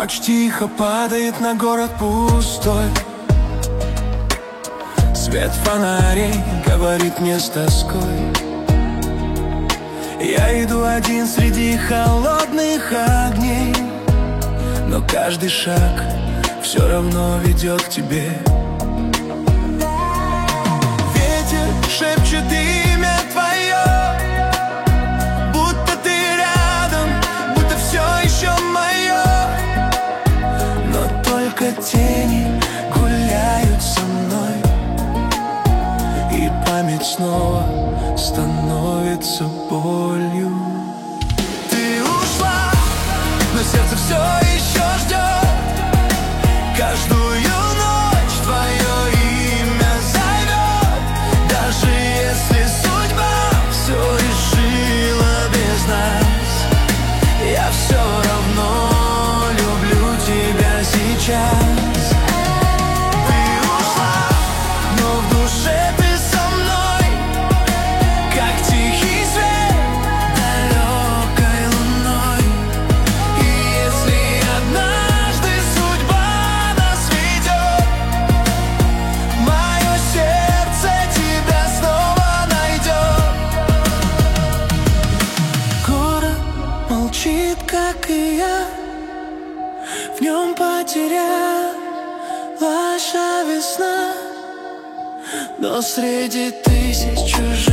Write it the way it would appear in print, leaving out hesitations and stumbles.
Ночь тихо падает на город пустой. Свет фонарей говорит мне с тоской. Я иду один среди холодных огней, но каждый шаг все равно ведет к тебе. Ветер шепчет имя твое, будто ты рядом, будто все еще мое. Но только тени гуляют со мной, и память снова становится болью. Ты ушла, но сердце все еще ждет. Каждую ночь твое имя зовет. Даже если судьба все решила без нас, я все равно люблю тебя сейчас. Как и я, в нем потерялась весна, но среди тысяч чужих